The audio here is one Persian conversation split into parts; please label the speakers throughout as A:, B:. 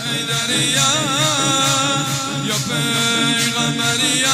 A: حیدریا یا پیغمبریا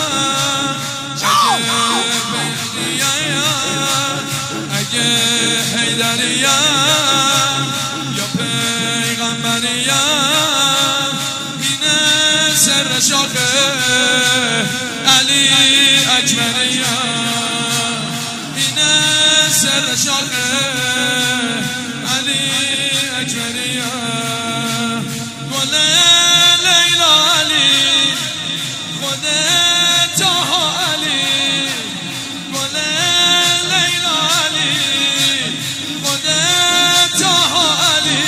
A: اگه حیدریا یا پیغمبریا اینه سر شاخه علی اکبریا اینه سر شاخه علی اکبریا گل لیلا علی خود تاها علی گل لیلا علی خود تاها علی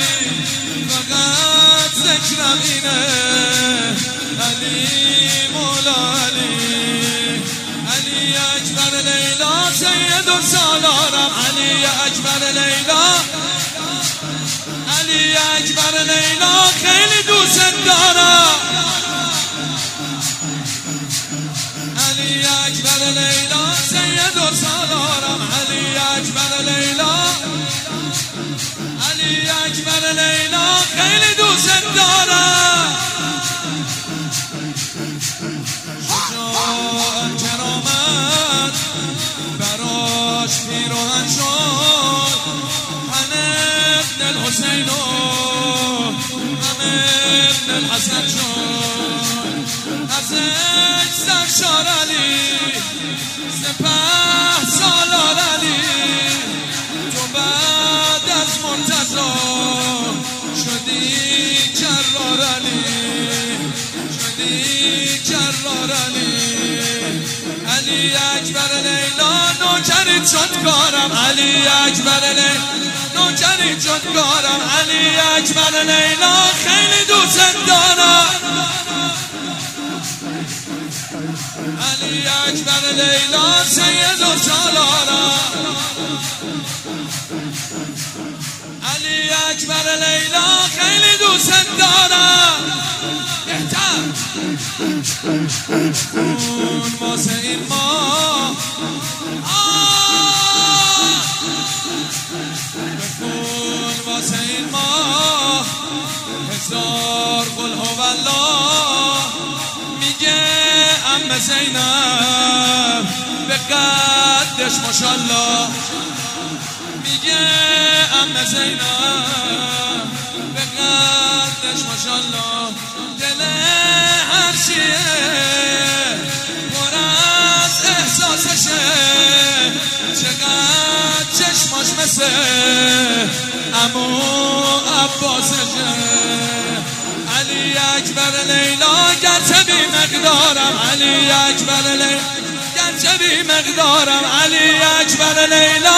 A: فقط ذکرم اینه علی مولا علی علی اکبر لیلا سید السالارم علی اکبر لیلا علی اکبر لیلا خیلی دوست دارم علی اکبر لیلا سید السالارم علی اکبر لیلا علی اکبر لیلا خیلی دوست دارم شجاع کرامت براش پیراهن شد ابن الحسین و ابن الحسن شد ازش سرشار علی سپه سالار علی تو بعد از مرتضی شدی جرار علی شدی جرار علی علی اکبر لیلا نوکرت شد کارم علی اکبر لیلا نوکرت شد کارم علی اکبر لیلا خیلی دوست دارم علی اکبر لیلا سید السالارم علی اکبر لیلا خیلی دوست دارم خون واسه این ما خون واسه این ما هزار قل هو الله میگه عم زینب به قدش ماشالله میگه عم زینب به قدش ماشالله دل هر چیه پر از احساسشه چقدر چشماش مثل عمو عباسشه علی اکبر لیلا گرچه بی مقدارم علی اکبر لیلا گرچه بی مقدارم علی اکبر لیلا